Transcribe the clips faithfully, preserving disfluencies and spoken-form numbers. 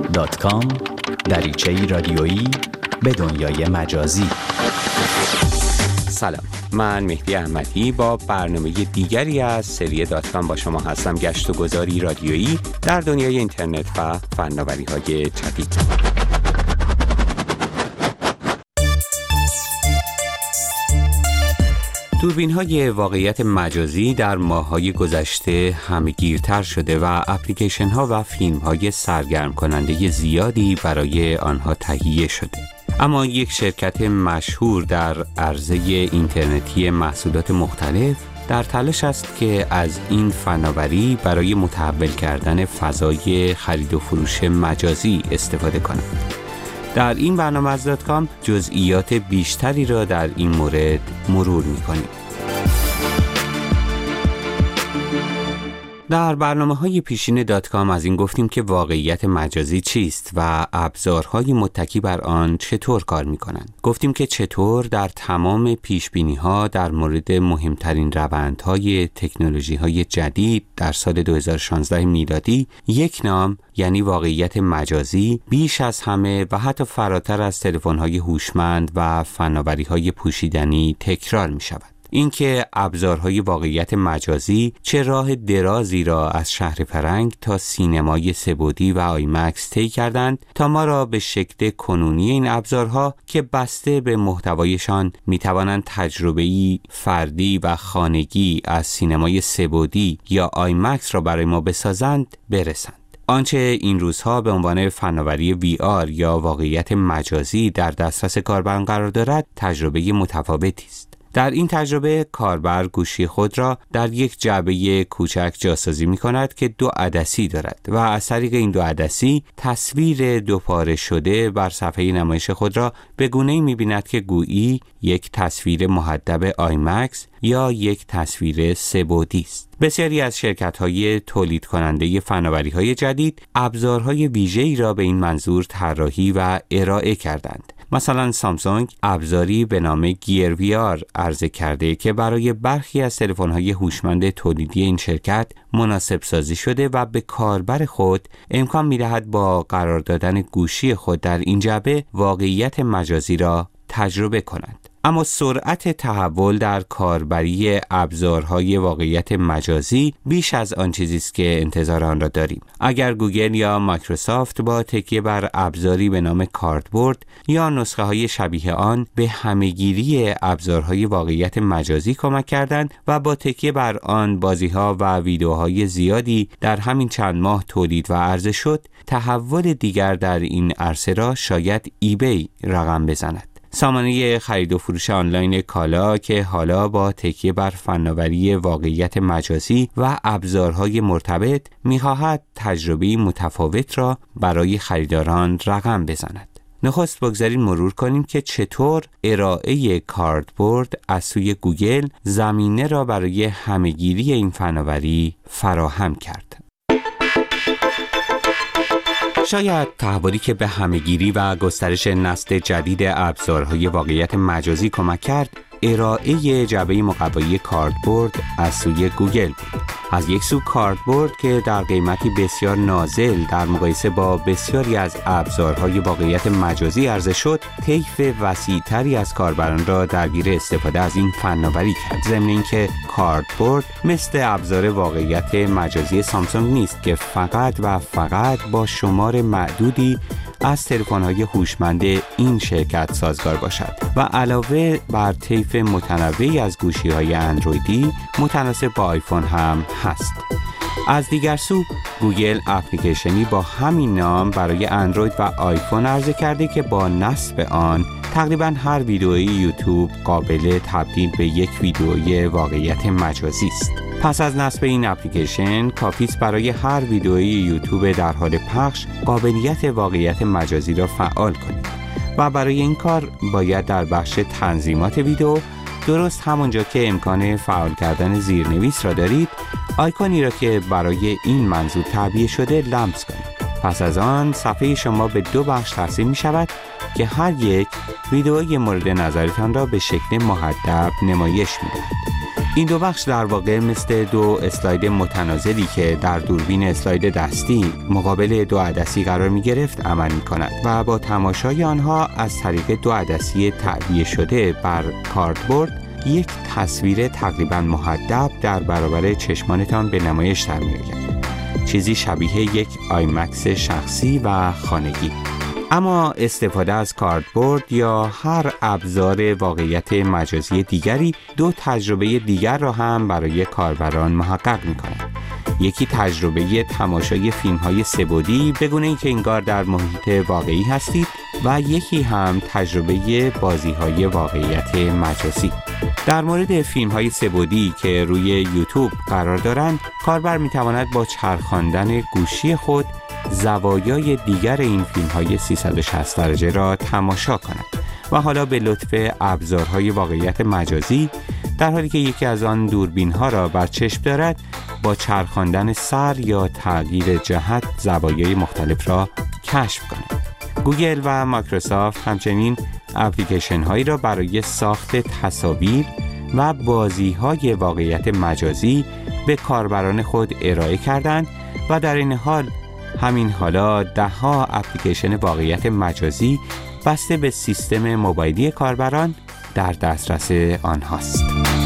دات کام دریچه‌ای رادیویی به دنیای مجازی. سلام، من مهدی احمدی با برنامه دیگری از سری دات کام با شما هستم. گشت و گذاری رادیویی در دنیای اینترنت و فناوری‌های جدید. دوربین‌های واقعیت مجازی در ماه‌های گذشته همه‌گیرتر شده و اپلیکیشن‌ها و فیلم‌های سرگرم کننده زیادی برای آنها تهیه شده. اما یک شرکت مشهور در عرصه اینترنتی محصولات مختلف در تلاش است که از این فناوری برای متحول کردن فضای خرید و فروش مجازی استفاده کند. در این برنامه از دات کام جزئیات بیشتری را در این مورد مرور می‌کنیم. در برنامه‌های پیشین دات کام از این گفتیم که واقعیت مجازی چیست و ابزارهای متکی بر آن چطور کار می‌کنند. گفتیم که چطور در تمام پیش‌بینی‌ها در مورد مهمترین روندهای تکنولوژی‌های جدید در سال دو هزار و شانزده میلادی یک نام یعنی واقعیت مجازی بیش از همه و حتی فراتر از تلفن‌های هوشمند و فناوری‌های پوشیدنی تکرار می‌شود. اینکه ابزارهای واقعیت مجازی چه راه درازی را از شهر فرنگ تا سینمای سه‌بعدی و آیمکس طی کردند تا ما را به شکل کنونی این ابزارها که بسته به محتوایشان میتوانند تجربه‌ای فردی و خانگی از سینمای سه‌بعدی یا آیمکس را برای ما بسازند برسند. آنچه این روزها به عنوان فناوری وی آر یا واقعیت مجازی در دسترس کاربران قرار دارد تجربه متفاوتی است. در این تجربه کاربر گوشی خود را در یک جعبه کوچک جاسازی می کند که دو عدسی دارد و از طریق این دو عدسی تصویر دوپاره شده بر صفحه نمایش خود را به گونه‌ای می بیند که گویی یک تصویر محدب آیمکس یا یک تصویر سه‌بعدی است. بسیاری از شرکت‌های تولید کننده فناوری‌های جدید ابزارهای ویژه‌ای را به این منظور طراحی و ارائه کردند. مثلا سامسونگ ابزاری به نام گیر وی آر عرضه کرده که برای برخی از تلفن‌های هوشمند تولیدی این شرکت مناسب سازی شده و به کاربر خود امکان می‌دهد با قرار دادن گوشی خود در این جعبه واقعیت مجازی را تجربه کنند. اما سرعت تحول در کاربری ابزارهای واقعیت مجازی بیش از آن چیزی است که انتظار آن را داریم. اگر گوگل یا مایکروسافت با تکیه بر ابزاری به نام کاردبورد یا نسخه های شبیه آن به همه‌گیری ابزارهای واقعیت مجازی کمک کردند و با تکیه بر آن بازی‌ها و ویدیوهای زیادی در همین چند ماه تولید و عرضه شد، تحول دیگر در این عرصه را شاید ایبی رقم بزند. سامانه خرید و فروش آنلاین کالا که حالا با تکیه بر فناوری واقعیت مجازی و ابزارهای مرتبط می‌خواهد تجربه متفاوت را برای خریداران رقم بزند. نخست بگذارید مرور کنیم که چطور ارائه کاردبورد از سوی گوگل زمینه را برای همه‌گیری این فناوری فراهم کرد. شاید تحولی که به همه‌گیری و گسترش نسل جدید ابزارهای واقعیت مجازی کمک کرد، ارائه جعبه مقوایی کاردبورد از سوی گوگل بود. از یک سو کاردبورد که در قیمتی بسیار نازل در مقایسه با بسیاری از ابزارهای واقعیت مجازی عرضه شد، طیف وسیع‌تری از کاربران را درگیر استفاده از این فناوری کرد. ضمن اینکه کاردبورد مثل ابزار واقعیت مجازی سامسونگ نیست که فقط و فقط با شمار معدودی از تلفن‌های هوشمند این شرکت سازگار باشد و علاوه بر طیف متنوعی از گوشی‌های اندرویدی متناسب با آیفون هم هست. از دیگر سو گوگل اپلیکیشنی با همین نام برای اندروید و آیفون عرضه کرده که با نصب آن تقریباً هر ویدئوی یوتیوب قابل تبدیل به یک ویدئوی واقعیت مجازی است. پس از نصب این اپلیکیشن کافی است برای هر ویدئوی یوتیوب در حال پخش قابلیت واقعیت مجازی را فعال کنید و برای این کار باید در بخش تنظیمات ویدئو درست همونجا که امکان فعال کردن زیرنویس را دارید آیکونی را که برای این منظور تعبیه شده لمس کنید. پس از آن صفحه شما به دو بخش تقسیم می شود که هر یک ویدئوی مورد نظرتان را به شکل محدب نمایش می دهد. این دو بخش در واقع مثل دو اسلاید متناظری که در دوربین اسلاید دستی مقابل دو عدسی قرار می گرفت عمل می کند و با تماشای آنها از طریق دو عدسی تعبیه شده بر کاردبورد یک تصویر تقریباً محدب در برابر چشمانتان به نمایش در می آید. چیزی شبیه یک آیمکس شخصی و خانگی. اما استفاده از کاردبورد یا هر ابزار واقعیت مجازی دیگری دو تجربه دیگر را هم برای کاربران محقق می‌کند. یکی تجربه تماشای فیلم‌های سه‌بعدی به گونه اینکه انگار در محیط واقعی هستید و یکی هم تجربه بازی‌های واقعیت مجازی. در مورد فیلم‌های سه‌بعدی که روی یوتیوب قرار دارند، کاربر می‌تواند با چرخاندن گوشی خود زوایای دیگر این فیلم‌های سیصد و شصت درجه را تماشا کند و حالا به لطف ابزارهای واقعیت مجازی در حالی که یکی از آن دوربین‌ها را بر چشم دارد با چرخاندن سر یا تغییر جهت زوایای مختلف را کشف کند. گوگل و مایکروسافت همچنین اپلیکیشن هایی را برای ساخت تصاویر و بازی‌های واقعیت مجازی به کاربران خود ارائه کردند و در این حال همین حالا ده ها اپلیکیشن واقعیت مجازی بسته به سیستم موبایلی کاربران در دسترس آنهاست.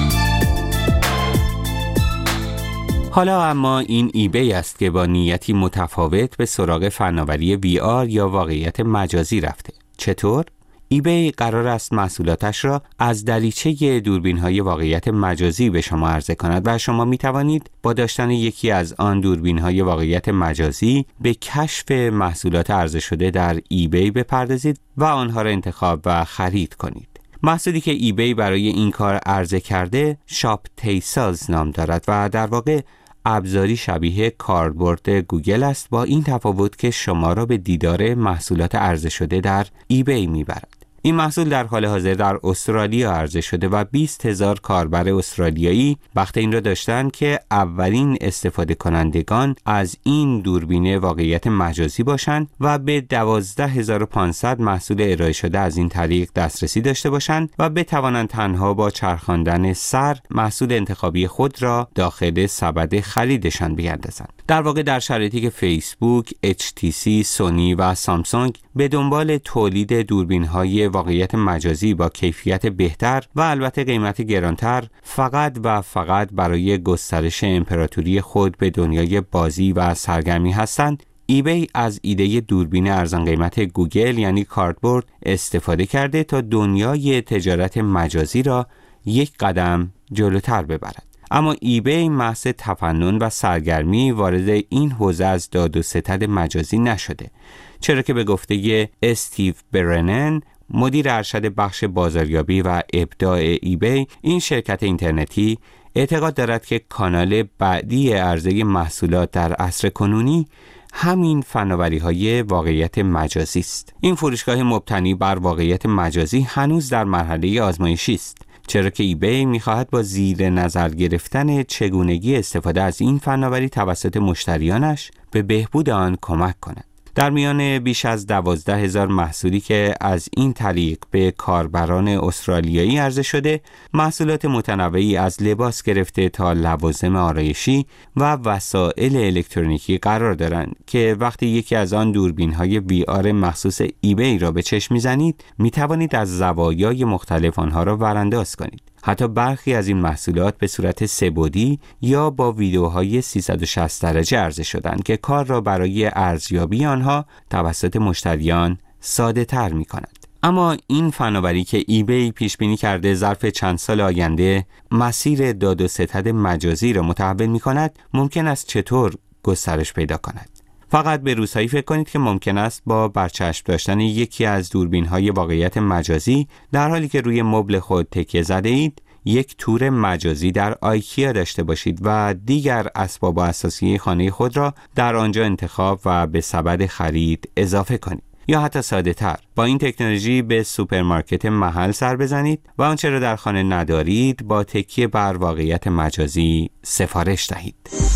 حالا اما این ایبی است که با نیتی متفاوت به سراغ فناوری وی آر یا واقعیت مجازی رفته. چطور؟ ایبی قرار است محصولاتش را از دریچه دوربین‌های واقعیت مجازی به شما عرضه کند و شما می توانید با داشتن یکی از آن دوربین‌های واقعیت مجازی به کشف محصولات عرضه شده در ایبی بپردازید و آنها را انتخاب و خرید کنید. محصولی که ایبی برای این کار عرضه کرده شاپ تیساز نام دارد و در واقع ابزاری شبیه کاردبورد گوگل است، با این تفاوت که شما را به دیدار محصولات عرضه شده در ایبی میبرد. این محصول در حال حاضر در استرالیا عرضه شده و بیست هزار کاربر استرالیایی بخت این را داشتند که اولین استفاده کنندگان از این دوربین واقعیت مجازی باشند و به دوازده هزار و پانصد محصول ارائه شده از این طریق دسترسی داشته باشند و بتوانند تنها با چرخاندن سر محصول انتخابی خود را داخل سبد خریدشان بیاندازند. در واقع در شرایطی که فیسبوک، اچ تی سی، سونی و سامسونگ به دنبال تولید دوربین‌های واقعیت مجازی با کیفیت بهتر و البته قیمت گرانتر فقط و فقط برای گسترش امپراتوری خود به دنیای بازی و سرگرمی هستند، ایبی از ایده دوربین ارزان قیمت گوگل یعنی کاردبورد استفاده کرده تا دنیای تجارت مجازی را یک قدم جلوتر ببرد. اما ایبی محض تفنن و سرگرمی وارد این حوزه از داد و ستد مجازی نشده، چرا که به گفته استیو برنن، مدیر ارشد بخش بازاریابی و ابداع ایبی، این شرکت اینترنتی اعتقاد دارد که کانال بعدی عرضه محصولات در عصر کنونی همین فناوری‌های واقعیت مجازی است. این فروشگاه مبتنی بر واقعیت مجازی هنوز در مرحله آزمایشی است، چرا که ایبی می‌خواهد با زیر نظر گرفتن چگونگی استفاده از این فناوری توسط مشتریانش به بهبود آن کمک کند. در میان بیش از دوازده هزار محصولی که از این طریق به کاربران استرالیایی عرضه شده، محصولات متنوعی از لباس گرفته تا لوازم آرایشی و وسایل الکترونیکی قرار دارند که وقتی یکی از آن دوربین‌های وی آر مخصوص ایبی را به چشم می‌زنید، می‌توانید از زوایای مختلف آنها را ورانداز کنید. حتی برخی از این محصولات به صورت سه‌بعدی یا با ویدیوهای سیصد و شصت درجه عرضه شدند که کار را برای ارزیابی آنها توسط مشتریان ساده تر می کند. اما این فناوری که ایبی پیش بینی کرده ظرف چند سال آینده مسیر داد و ستد مجازی را متحول می کند، ممکن است چطور گسترش پیدا کند؟ فقط به روزهایی فکر کنید که ممکن است با برچسب داشتن یکی از دوربین‌های واقعیت مجازی در حالی که روی مبل خود تکیه زده اید، یک تور مجازی در آیکیا داشته باشید و دیگر اسباب اساسی خانه خود را در آنجا انتخاب و به سبد خرید اضافه کنید. یا حتی ساده تر، با این تکنولوژی به سوپرمارکت محل سر بزنید و آنچه را در خانه ندارید با تکیه بر واقعیت مجازی سفارش دهید.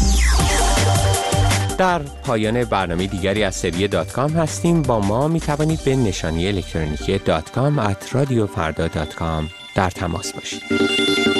در پایان برنامه دیگری از سری دات کام هستیم. با ما می توانید به نشانی الکترونیکی دات کام ات رادیو فردا دات کام در تماس باشید.